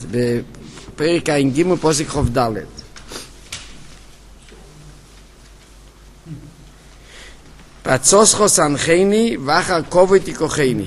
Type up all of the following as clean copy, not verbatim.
בפרק ע"ג פוסק חוב ד'. פצוסחו סנחני ואחר כובד תיקוחני.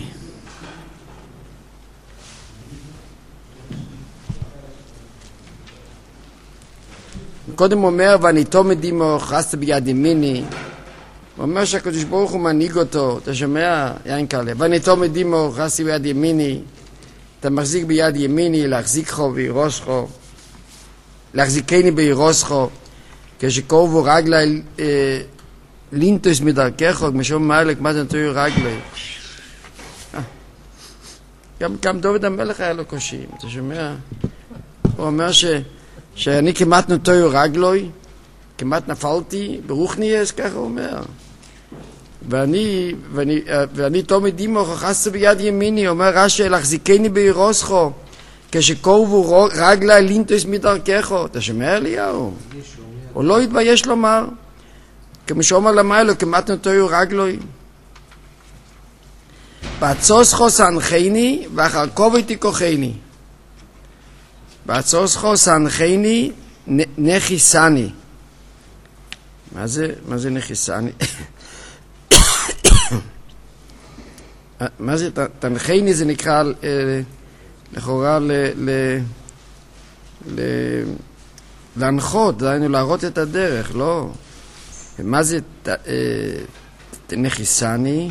קודם אומר ואניתו מדימו חסת ביד ימיני. הוא אומר שהקדוש ברוך הוא מנהיג אותו. אתה שומע? יין כאלה. ואניתו מדימו חסת ביד ימיני. אתה מחזיק ביד ימיני להחזיקו וירושכו. להחזיקני בירושכו. כשקורבו רגלי לינטוס מדרכך, משום מעלק מה זה נטוי רגלי. גם דוד המלך היה לו קושי. אתה שומע? הוא אומר שאני כמעט נטוי רגלוי, כמעט נפלתי, ברוך נייס, ככה הוא אומר. ואני תומד דימו חסת ביד ימיני, אומר רש"י, להחזיקני בירושכו, כשקורבו רגלי לינטוס מדרכך. אתה שומע אליהו? הוא לא התבייש לומר, כמו שאומר למיילו, כמעט נטוי רגלוי. פצוסחו סנחני ואחר כובד תיקוחני. פצוסחו סנחני נחיסני. מה זה נחיסני? מה זה תנחני? זה נקרא לכאורה להנחות, דהיינו להראות את הדרך, לא? מה זה נחיסני?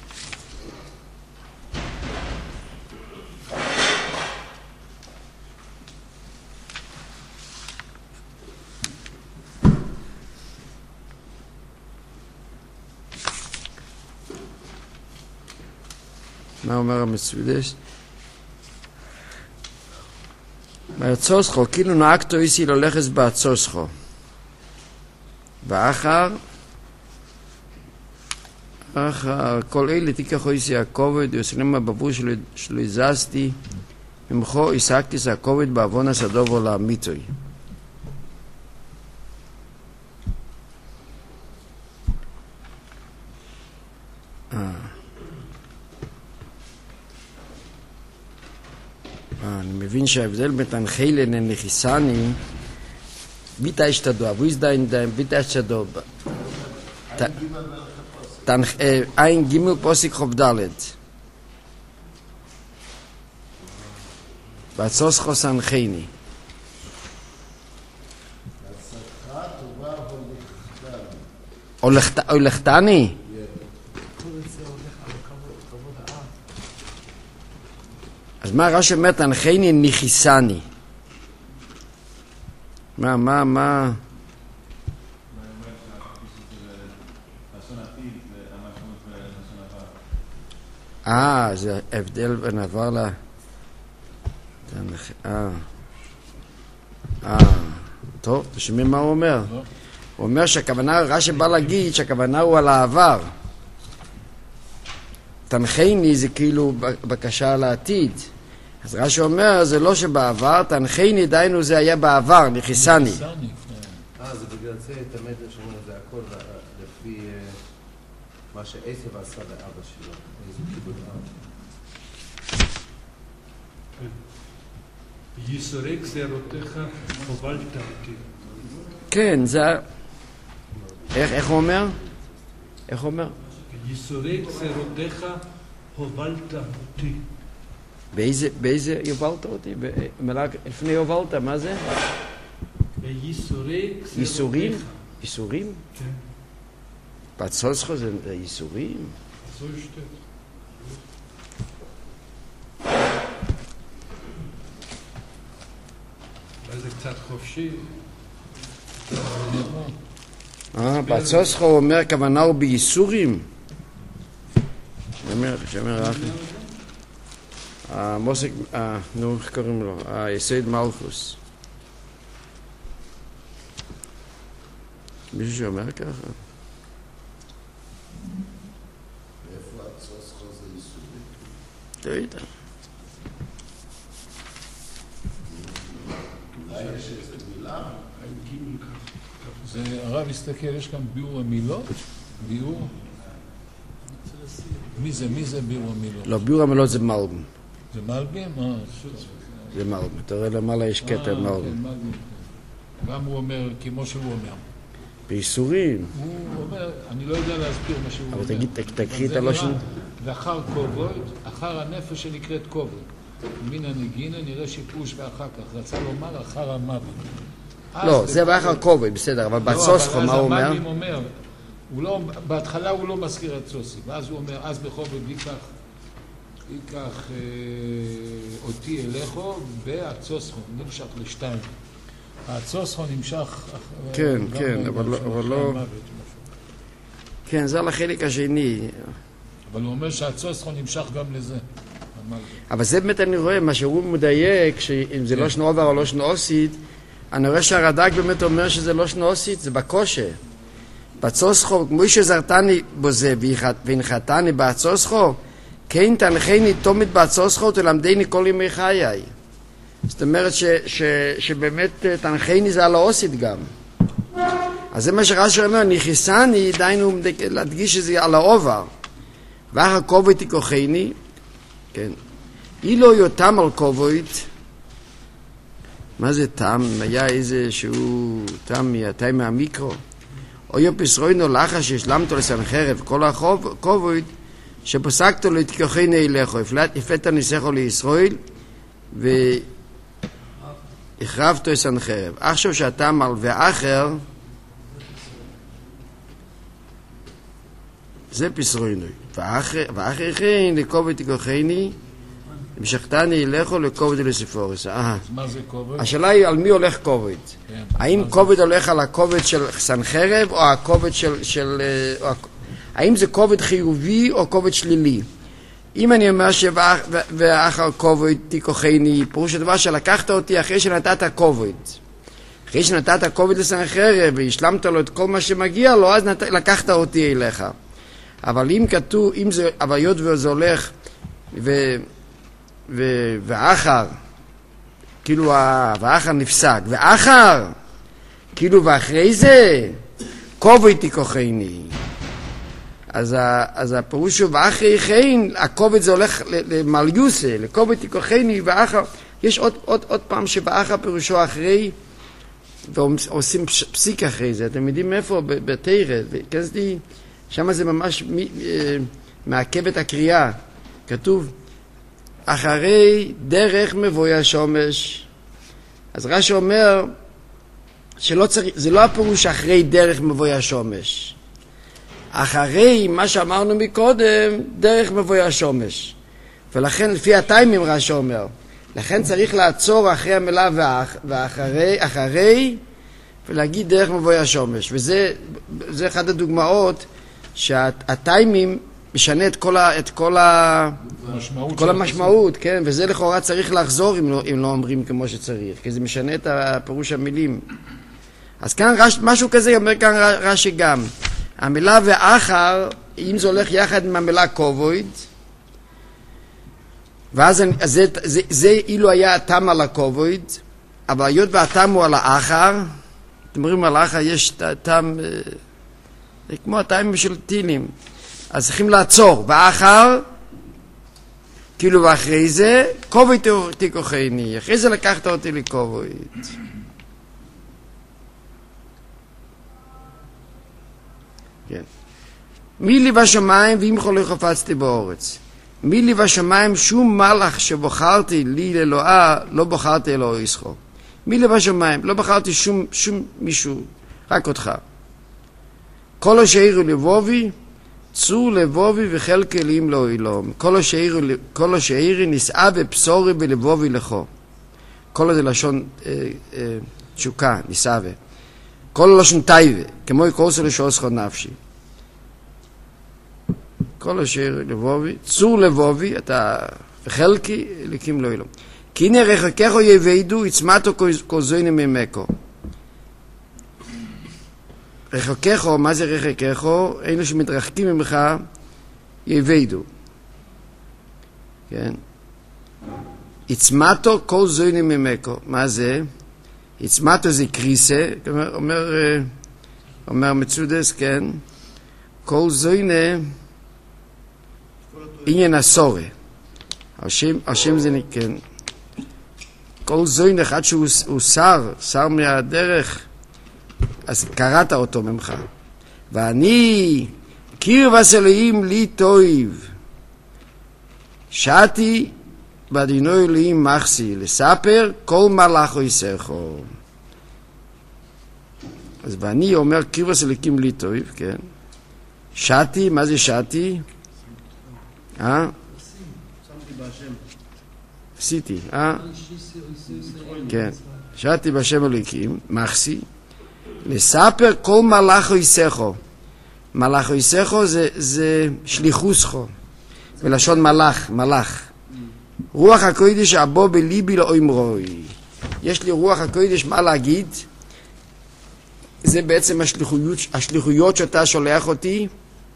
מה אומר המצודש? מהצוסחו, כאילו נהגתו איסי ללכת בהצוסחו. ואחר כל אלה תיקחו איסי הכובד, וסלמה בבו שלו הזזתי, ממחו עסקתי זה הכובד בעוון הסדובו להמיתוי. אני מבין שההבדל בין תנחי לנחיסני, ביטה אשתדו, אבויז דיין ביטה אשתדו. עין גימל פוסק חוב ד'. פצוסחו סנחני. או לכתני? אז מה רש"י אומר תנחני נחיסני? מה? זה הבדל בין עבר ל... טוב, תשמעים מה הוא אומר. הוא אומר שהכוונה, רש"י בא להגיד שהכוונה הוא על העבר. תנחני זה כאילו בקשה לעתיד. אז רש"י אומר, זה לא שבעבר, תנחני דיינו זה היה בעבר, נחיסני. זה בגלל זה תמיד שאומר, זה הכל לפי מה שעשב עשה לאבא שלו, איזה כיבוד אב. ייסורי גזירותיך הובלת אותי. כן, זה... איך הוא אומר? איך הוא אומר? ייסורי גזירותיך הובלת אותי. באיזה יובלת אותי? לפני יובלת, מה זה? בייסורי גזירותיך. ייסורים? ייסורים? כן. פצוסחו זה ייסורים? זו שטט. אולי זה קצת חופשי. פצוסחו אומר כוונה הוא בייסורים? שמר אחי. המוסק, נו, איך קוראים לו? יסוד מלכוס. מישהו שאומר ככה? ואיפה הצוסחו זה ייסורים? לא יודע. אולי יש איזו מילה? זה, הרב הסתכל, יש כאן ביאור המילות? ביאור? מי זה ביאור המילות? לא, ביאור המילות זה מלבים. זה מלבים? זה מלבו. אתה רואה למעלה יש קטע מלבו. גם הוא אומר, כמו שהוא אומר. בייסורים. הוא אומר, אני לא יודע להסביר מה שהוא אומר. אבל תקריא את הלושן. ואחר כובד, אחר הנפש שנקראת כובד. מן הנגינה נראה שיפוש ואחר כך. רצה לומר אחר המוות. לא, זה ואחר כובד, בסדר, אבל בצוסחו מה הוא אומר? המאמרים אומר, בהתחלה הוא לא מזכיר את סוסי, ואז הוא אומר, אז בכובד ייקח אותי אליכו, והצוסחו נמשך לשתיים. הצוסחו נמשך... כן, אבל לא... כן, זה על החלק השני. אבל הוא אומר שהצוסחו נמשך גם לזה. אבל זה באמת אני רואה, מה שהוא מדייק, שאם זה לא שנובר או לא שנוסית, אני רואה שהרד"ק באמת אומר שזה לא שנוסית, זה בקושה. בצוסחו, כמו שזרתני בזה והנחתני בצוסחו, כן תנחני תומד בצוסחו תלמדני כל ימי חיי. זאת אומרת שבאמת תנחני זה על האוסית גם. אז זה מה שרש"י אומר, נכיסני, דיינו להדגיש שזה על העובר. ואחר כובד תיקוחני, כן. אילו יותם על כובד, מה זה תם? היה איזה שהוא תם מהמיקרו. או יופסרוינו לאחר שהשלמתו לסנחרב כל הכובד, שפסקתו לתיקוחני אליכו, הפלט ניסחו לישראל, והחרבתו לסנחרב. עכשיו שהתם על ואחר, זה פסרוינו. ואחר כן לכובד תיקוחני, המשכתני אליכו לכובד לספורס. מה זה כובד? השאלה היא על מי הולך כובד. האם כובד הולך על הכובד של סנחרב או הכובד של... האם זה כובד חיובי או כובד שלילי? אם אני אומר ואחר כובד תיקוחני, פירוש הדבר שלקחת אותי אחרי שנתת כובד. אחרי שנתת כובד לסנחרב והשלמת לו את כל מה שמגיע לו, אז לקחת אותי אליך. אבל אם כתוב, אבל היות וזה הולך ואחר, כאילו ואחר נפסק, ואחר, כאילו ואחרי זה, כובד תיקוחני. אז הפירוש הוא ואחרי כן, הכובד זה הולך למליוסה, לכובד תיקוחני, ואחר, יש עוד פעם שבאחר פירושו אחרי, ועושים פסיק אחרי זה. אתם יודעים איפה? בתירה, וכנסתי, שם זה ממש מעכב את הקריאה. כתוב, אחרי דרך מבוי השומש. אז רש"י אומר שלא צריך, זה לא הפירוש אחרי דרך מבוי השומש. אחרי מה שאמרנו מקודם, דרך מבוי השומש. ולכן לפי הטיימים רש"י אומר, לכן צריך לעצור אחרי המילה ואחרי ולהגיד דרך מבוי השומש. וזה אחד הדוגמאות שהטיימים משנה את כל המשמעות, כן? וזה לכאורה צריך לחזור אם לא אומרים כמו שצריך, כי זה משנה את הפירוש המילים. אז כאן משהו כזה אומר כאן רש"י גם. המילה ואחר, אם זה הולך יחד עם המילה כובד, ואז זה אילו היה התם על הכובד, אבל היות והתם הוא על האחר, אתם אומרים על האחר יש תם, כמו הטיימים של טילים. אז צריכים לעצור, ואחר, כאילו ואחרי זה, כובד תיקוחני, אחרי זה לקחת אותי לכובד. כן. מי לי בשמיים ואם חולי חפצתי באורץ. מי לי בשמיים שום מלאך שבוחרתי לי לאלוהה, לא בחרתי אלוהה ישחו. מי לי בשמיים, לא בחרתי שום מישהו, רק אותך. כל השאירו לבובי, צור לבובי וחלקי לים לא אילום. כל השאירי נסעה ובשורי בלבובי לכו. כל זה לשון תשוקה, נסעה. כל לשון טייבה, כמו יקורסו לשעוסכו נפשי. כל השאירי לבובי, צור לבובי, אתה וחלקי לקים לא אילום. כי הנה רחקךו יביידו, יצמתו כוזויני ממקו. רחקךו, מה זה רחקךו? אלו שמתרחקים ממך יביידו. כן? יצמתו כל זויני ממקו. מה זה? יצמתו זה קריסה, אומר מצודס, כן? כל זויני עניין הסורי. השם זה כן. כל זוין אחד שהוא שר מהדרך, אז קראת אותו ממך. ואני, קרבס אלוהים לי טויב, שעתי בדינו אלוהים מחסי, לספר כל מלאכו יסרחו. אז ואני אומר קרבס אלוהים לי טויב, כן? שעתי, מה זה שעתי? עשיתי, כן. שעתי בשם אלוהים, מחסי, לספר כל מלאכו יסרחו. מלאכו יסרחו זה שליחוסכו. בלשון מלאך. רוח הקודש אבוא בליבי לאומרוי. יש לי רוח הקודש מה להגיד. זה בעצם השליחויות שאתה שולח אותי.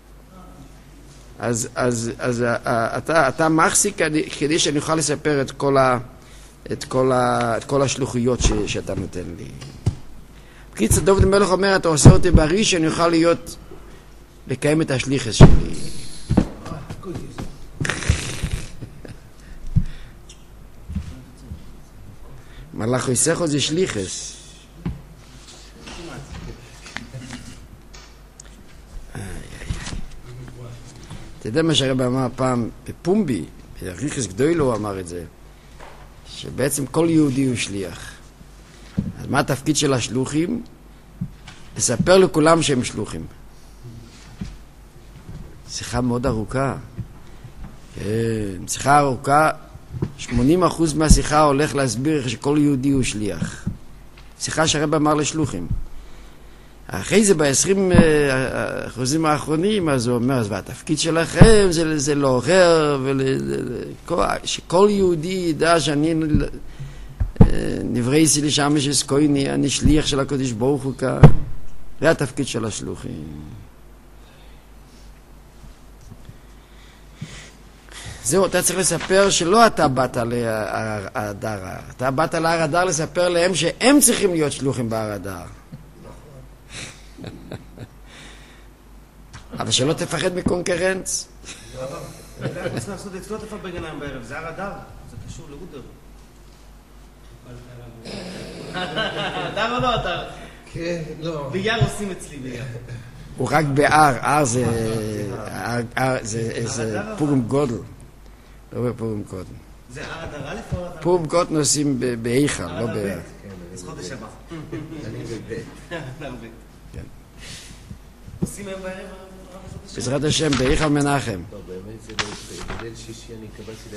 אז אתה מחזיק כדי שאני אוכל לספר את כל השליחויות שאתה נותן לי. בקיצור, דוד המלך אומר, אתה עושה אותי בריא שאני אוכל לקיים את השליחס שלי. מלאך יסחו זה שליחס. אתה יודע מה שהרב אמר פעם בפומבי, בריחס גדולו הוא אמר את זה, שבעצם כל יהודי הוא שליח. אז מה התפקיד של השלוחים? לספר לכולם שהם שלוחים. שיחה מאוד ארוכה. כן, שיחה ארוכה, 80% מהשיחה הולך להסביר שכל יהודי הוא שליח. שיחה שהרב אמר לשלוחים. אחרי זה ב-20% האחרונים, אז הוא אומר, והתפקיד שלכם זה לעורר, שכל יהודי ידע שאני נברייסי לשם שסקויני, אני שליח של הקדוש ברוך הוא כאן. זה התפקיד של השלוחים. זהו, אתה צריך לספר שלא אתה באת להר אדר, אתה באת להר אדר לספר להם שהם צריכים להיות שלוחים בהר אדר. אבל שלא תפחד מקונקרנץ. אני רוצה לעשות אצלו תפל בגניים בערב, זה הר אדר, זה קשור לאודר. אדר או לא אדר? כן, לא. ביער עושים אצלי ביער. הוא רק בהר, הר זה פורים גודל. לא בפורים גודל. זה הר אדר א' או אדר? פורים גודל נוסעים בהיכל, לא בהר. אז חודש הבא. אני בבית. עושים היום בערב? בעזרת השם, בהיכל מנחם. לא, באמת זה בליל שישי אני קבלתי